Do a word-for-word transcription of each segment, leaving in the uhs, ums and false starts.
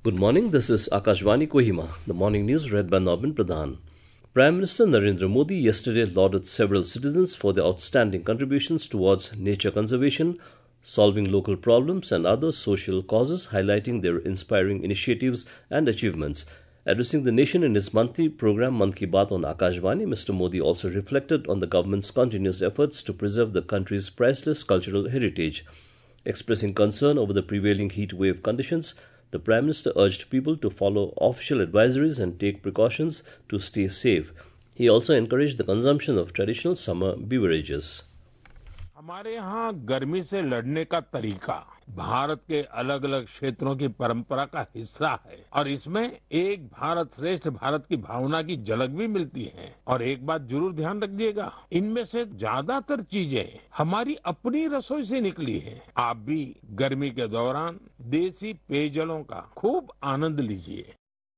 Good morning, this is Akashvani Kohima, the morning news read by Nobin Pradhan. Prime Minister Narendra Modi yesterday lauded several citizens for their outstanding contributions towards nature conservation, solving local problems and other social causes, highlighting their inspiring initiatives and achievements. Addressing the nation in his monthly program Mann Ki Baat on Akashvani, Mister Modi also reflected on the government's continuous efforts to preserve the country's priceless cultural heritage. Expressing concern over the prevailing heat wave conditions, the Prime Minister urged people to follow official advisories and take precautions to stay safe. He also encouraged the consumption of traditional summer beverages. हमारे यहाँ गर्मी से लड़ने का तरीका भारत के अलग अलग क्षेत्रों की परंपरा का हिस्सा है और इसमें एक भारत श्रेष्ठ भारत की भावना की झलक भी मिलती है। और एक बात जरूर ध्यान रखिएगा, इनमें से ज्यादातर चीजें हमारी अपनी रसोई से निकली है। आप भी गर्मी के दौरान देसी पेयजलों का खूब आनंद लीजिए।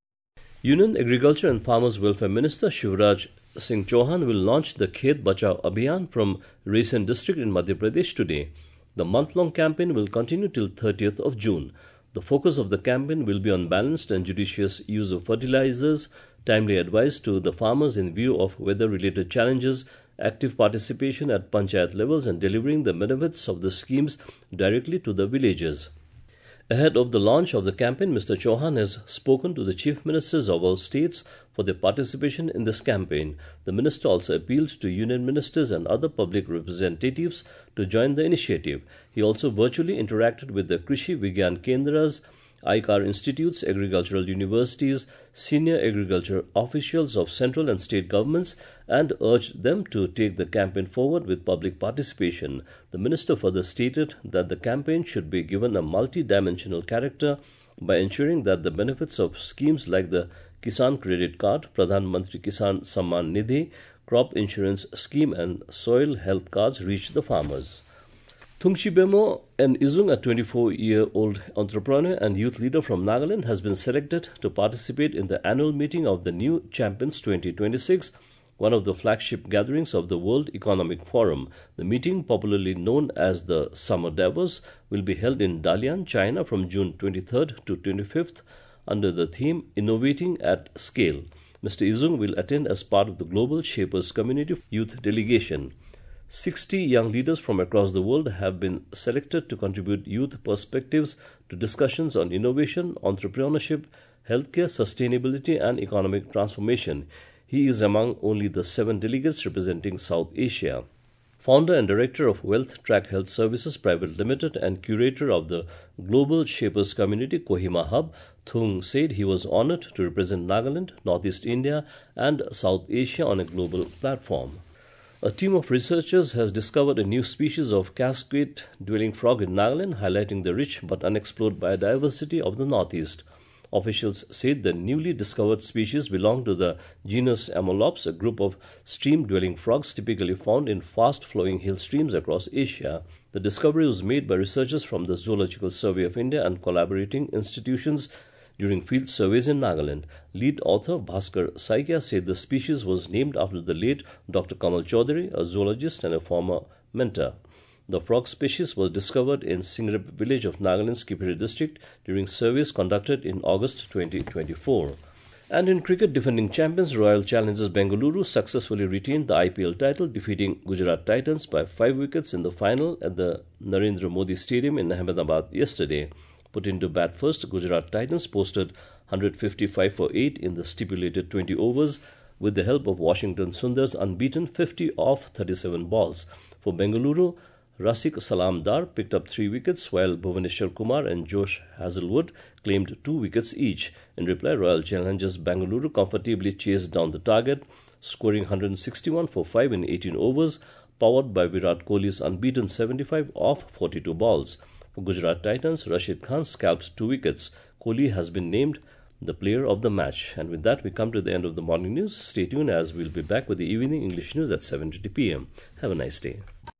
Union Agriculture and Farmers Welfare Minister Shivraj Singh Chauhan will launch the Khet Bachao Abhiyan from Raisen district in Madhya Pradesh today. The month-long campaign will continue till thirtieth of June. The focus of the campaign will be on balanced and judicious use of fertilizers, timely advice to the farmers in view of weather-related challenges, active participation at panchayat levels and delivering the benefits of the schemes directly to the villagers. Ahead of the launch of the campaign, Mister Chauhan has spoken to the chief ministers of all states for their participation in this campaign. The minister also appealed to union ministers and other public representatives to join the initiative. He also virtually interacted with the Krishi Vigyan Kendras, I C A R institutes, agricultural universities, senior agriculture officials of central and state governments and urged them to take the campaign forward with public participation. The minister further stated that the campaign should be given a multi-dimensional character by ensuring that the benefits of schemes like the Kisan Credit Card, Pradhan Mantri Kisan Samman Nidhi, crop insurance scheme and soil health cards reach the farmers. Thungchi Bemo, an Izung, a twenty-four-year-old entrepreneur and youth leader from Nagaland, has been selected to participate in the annual meeting of the New Champions twenty twenty-six, one of the flagship gatherings of the World Economic Forum. The meeting, popularly known as the Summer Davos, will be held in Dalian, China from June twenty-third to twenty-fifth under the theme Innovating at Scale. Mister Izung will attend as part of the Global Shapers Community Youth Delegation. sixty young leaders from across the world have been selected to contribute youth perspectives to discussions on innovation, entrepreneurship, healthcare, sustainability, and economic transformation. He is among only the seven delegates representing South Asia. Founder and director of Wealth Track Health Services Private Limited and curator of the Global Shapers Community Kohima Hub, Thung said he was honored to represent Nagaland, Northeast India, and South Asia on a global platform. A team of researchers has discovered a new species of cascade-dwelling frog in Nagaland, highlighting the rich but unexplored biodiversity of the Northeast. Officials said the newly discovered species belong to the genus Amolops, a group of stream-dwelling frogs typically found in fast-flowing hill streams across Asia. The discovery was made by researchers from the Zoological Survey of India and collaborating institutions during field surveys in Nagaland. Lead author Bhaskar Saikia said the species was named after the late Doctor Kamal Chaudhary, a zoologist and a former mentor. The frog species was discovered in Singrep village of Nagaland's Kipiri district during surveys conducted in August twenty twenty-four. And in cricket, defending champions Royal Challengers Bengaluru successfully retained the I P L title, defeating Gujarat Titans by five wickets in the final at the Narendra Modi Stadium in Ahmedabad yesterday. Put into bat first, Gujarat Titans posted one hundred fifty-five for eight in the stipulated twenty overs with the help of Washington Sundar's unbeaten fifty off thirty-seven balls. For Bengaluru, Rasik Salam Dar picked up three wickets while Bhuvaneshwar Kumar and Josh Hazlewood claimed two wickets each. In reply, Royal Challengers Bengaluru comfortably chased down the target, scoring one hundred sixty-one for five in eighteen overs, powered by Virat Kohli's unbeaten seventy-five off forty-two balls. For Gujarat Titans, Rashid Khan scalped two wickets. Kohli has been named the player of the match. And with that, we come to the end of the morning news. Stay tuned as we'll be back with the evening English news at seven thirty p m Have a nice day.